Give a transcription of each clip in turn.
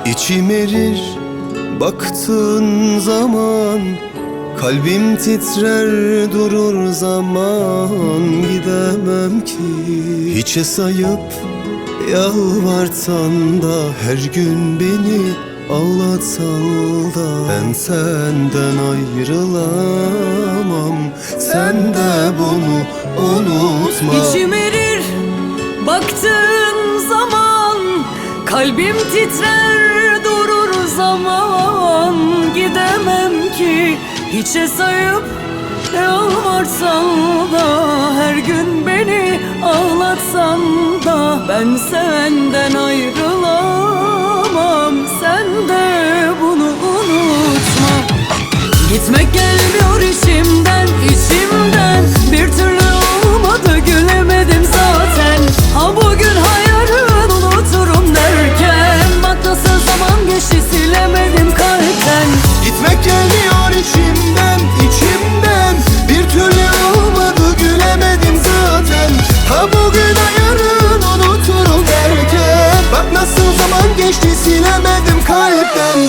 İçim erir baktığın zaman, kalbim titrer durur zaman. Gidemem ki hiçe sayıp yalvarsan da, her gün beni ağlatsan da, ben senden ayrılamam. Sen de bunu unutma. İçim erir baktığın zaman, kalbim titrer durur zaman. Gidemem ki hiçe sayıp yalvarsan da, her gün beni ağlatsan da, ben senden ayrılamam. Sen de bunu unutma. Gitmek gelmiyor içimden, içimden. Bir türlü olmadı, gülemedim zaten. Ha bugün ha yarın unuturum derken, bak nasıl zaman geçti, silemedim kalpten. Gitmek gelmiyor içimden, içimden. Bir türlü olmadı, gülemedim zaten. Ha bugün ha yarın unuturum derken, bak nasıl zaman geçti, silemedim kalpten.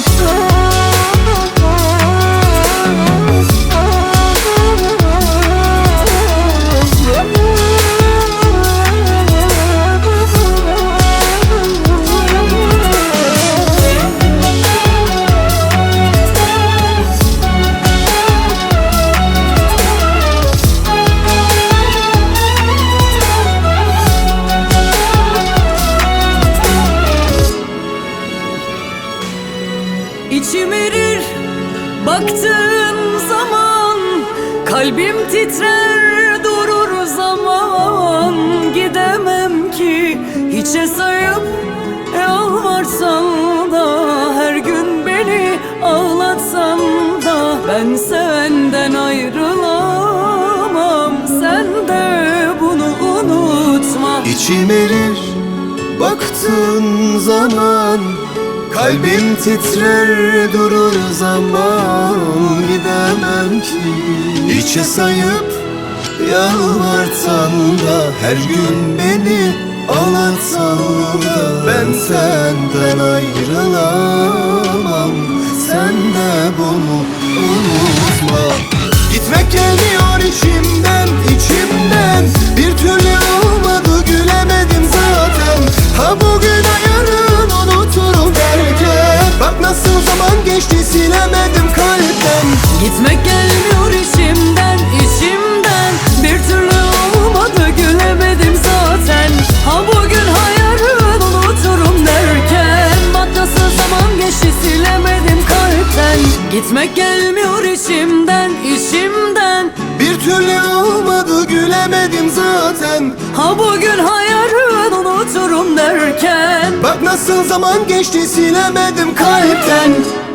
İçim erir baktığın zaman, kalbim titrer durur zaman. Gidemem ki hiçe sayıp yalvarsan da, her gün beni ağlatsan da, ben senden ayrılamam. Sen de bunu unutma. İçim erir baktığın zaman, kalbim titrer durur zaman. Gidemem ki hiçe sayıp yalvarsan da, her gün beni ağlatsan da, ben senden ayrılamam. Sen de bunu unutma. Gitmek gelmiyor içimden, içimden. Bir türlü olmadı, gülemedim zaten. Ha bugün ha yarın unuturum derken, bak nasıl zaman geçti, silemedim kalpten. Gitmek gelmiyor içimden, içimden. Bir türlü olmadı, gülemedim zaten. Ha bugün ha yarın unuturum derken, bak nasıl zaman geçti, silemedim kalpten. Gitmek gelmiyor içimden, içimden. Bir türlü olmadı, gülemedim zaten. Ha bugün ha yarın unuturum derken, bak nasıl zaman geçti, silemedim kalpten.